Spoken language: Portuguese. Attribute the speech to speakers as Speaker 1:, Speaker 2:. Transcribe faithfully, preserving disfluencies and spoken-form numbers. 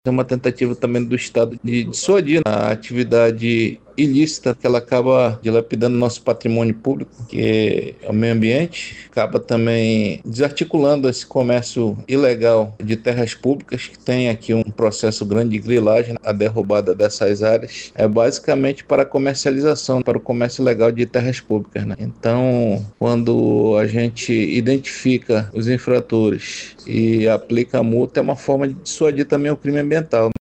Speaker 1: É uma tentativa também do Estado de dissuadir a atividade ilícita, que ela acaba dilapidando nosso patrimônio público, que é o meio ambiente, acaba também desarticulando esse comércio ilegal de terras públicas, que tem aqui um processo grande de grilagem, a derrubada dessas áreas, é basicamente para a comercialização, para o comércio legal de terras públicas, né? Então, quando a gente identifica os infratores e aplica a multa, é uma forma de dissuadir também o crime ambiental.